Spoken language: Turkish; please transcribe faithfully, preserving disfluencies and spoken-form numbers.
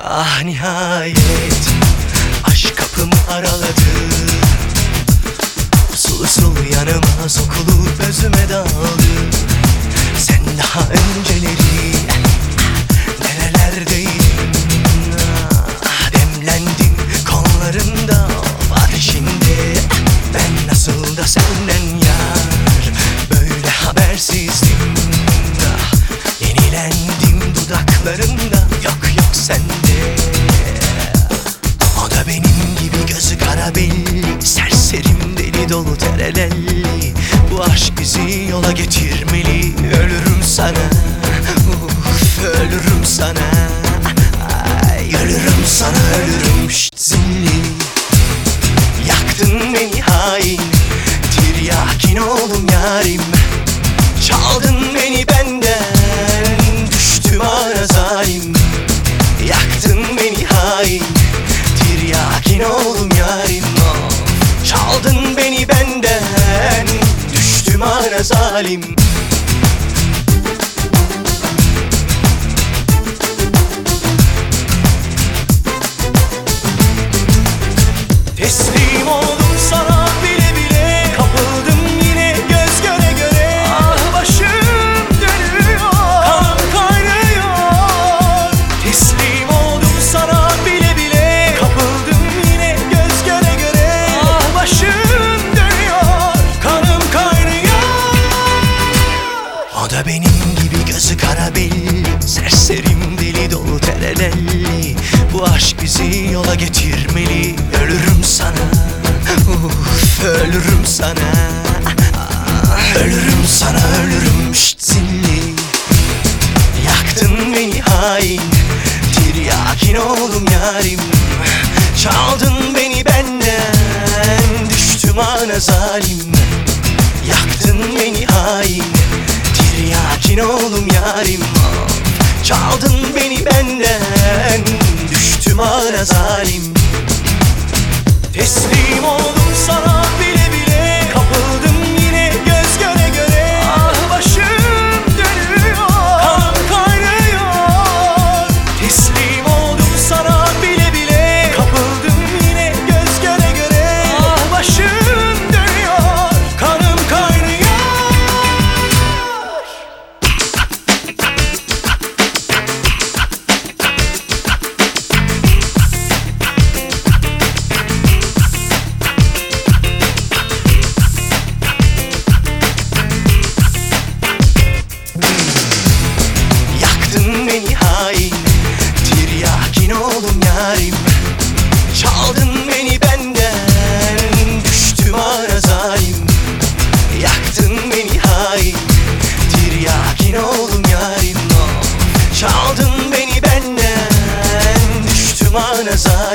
Ah nihayet aşk kapımı araladı. Usul usul yanıma sokulup özüme daldı. Sen daha önceleri nerelerdeydin? Ah, demlendim kollarında ateşinde. Ben nasıl da senden yar böyle habersizdim. Ah, yenilendim dudaklarında, yok yok sende. O da benim gibi gözü kara belli, serserim deli dolu terelelli. Bu aşk bizi yola getirmeli. Ölürüm sana, uf, ölürüm sana. Ay, ölürüm sana, ölürüm. Şşt zilli, yaktın beni hain, tiryakin oldum yarim. Çaldın beni benden, düştüm ara zalim. Yaktın beni hain, tiryakin oldum yarim. Çaldın beni benden, düştüm ara zalim. Teslim oldum sana bile bile, kapıldım yine göz göre göre. Ah başım dönüyor, kanım kaynıyor. Teslim oldum sana bile bile, kapıldım yine göz göre göre. Ah başım dönüyor, kanım kaynıyor. O da benim gibi gözü kara belli, serserim deli dolu terelelli. Bu aşk bizi yola getirmeli. Ölürüm sana, uf, ölürüm sana. Ah, ölürüm sana, ölürüm. Şşt zilli, yaktın beni hain, tiryakin oldum yarim. Çaldın beni benden, düştüm ana zalim. Yaktın beni hain, tiryakin oldum yarim. Çaldın beni benden, düştüm ana zalim. Teslim oldum sana bile bile, kapıldım yine göz göre göre. Ah başım dönüyor, kanım kaynıyor. Teslim oldum sana bile bile, kapıldım yine göz göre göre. Ah başım dönüyor, kanım kaynıyor. Yaktın beni hain, tiryakin oldum yarim. Çaldın beni benden, düştüm ara zalim. Yaktın beni hain, tiryakin oldum yarim. Çaldın beni benden, düştüm ana zalim.